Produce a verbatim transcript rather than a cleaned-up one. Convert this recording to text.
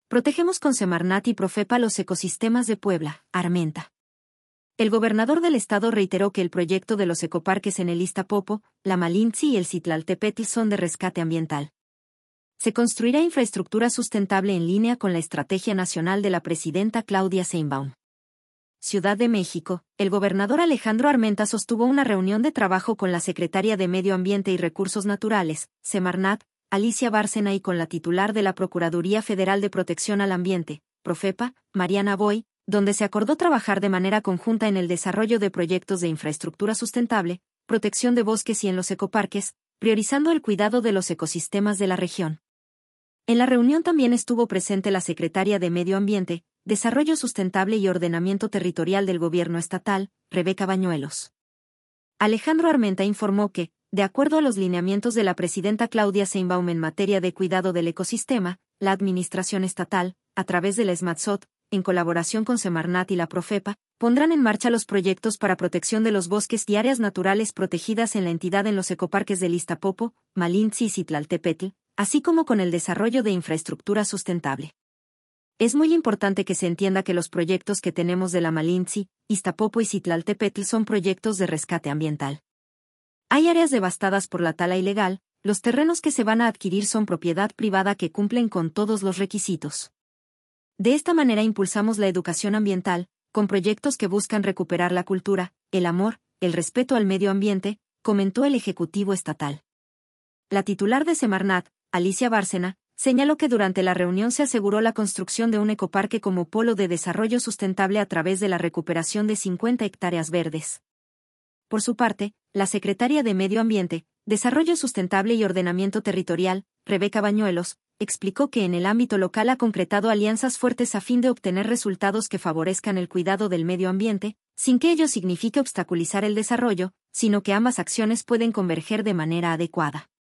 Protegemos con Semarnat y Profepa los ecosistemas de Puebla, Armenta. El gobernador del estado reiteró que el proyecto de los ecoparques en el Iztapopo, la Malintzí y el Citlaltépetl son de rescate ambiental. Se construirá infraestructura sustentable en línea con la estrategia nacional de la presidenta Claudia Sheinbaum. Ciudad de México, el gobernador Alejandro Armenta sostuvo una reunión de trabajo con la secretaria de Medio Ambiente y Recursos Naturales, Semarnat, Alicia Bárcena y con la titular de la Procuraduría Federal de Protección al Ambiente, Profepa, Mariana Boy, donde se acordó trabajar de manera conjunta en el desarrollo de proyectos de infraestructura sustentable, protección de bosques y en los ecoparques, priorizando el cuidado de los ecosistemas de la región. En la reunión también estuvo presente la secretaria de Medio Ambiente, Desarrollo Sustentable y Ordenamiento Territorial del Gobierno Estatal, Rebeca Bañuelos. Alejandro Armenta informó que, de acuerdo a los lineamientos de la presidenta Claudia Sheinbaum en materia de cuidado del ecosistema, la Administración Estatal, a través de la SMATSOT, en colaboración con Semarnat y la Profepa, pondrán en marcha los proyectos para protección de los bosques y áreas naturales protegidas en la entidad en los ecoparques del Iztapopo, Malintzí y Citlaltépetl, así como con el desarrollo de infraestructura sustentable. Es muy importante que se entienda que los proyectos que tenemos de la Malintzí, Iztapopo y Citlaltépetl son proyectos de rescate ambiental. Hay áreas devastadas por la tala ilegal, los terrenos que se van a adquirir son propiedad privada que cumplen con todos los requisitos. De esta manera impulsamos la educación ambiental, con proyectos que buscan recuperar la cultura, el amor, el respeto al medio ambiente, comentó el Ejecutivo Estatal. La titular de Semarnat, Alicia Bárcena, señaló que durante la reunión se aseguró la construcción de un ecoparque como polo de desarrollo sustentable a través de la recuperación de cincuenta hectáreas verdes. Por su parte, la secretaria de Medio Ambiente, Desarrollo Sustentable y Ordenamiento Territorial, Rebeca Bañuelos, explicó que en el ámbito local ha concretado alianzas fuertes a fin de obtener resultados que favorezcan el cuidado del medio ambiente, sin que ello signifique obstaculizar el desarrollo, sino que ambas acciones pueden converger de manera adecuada.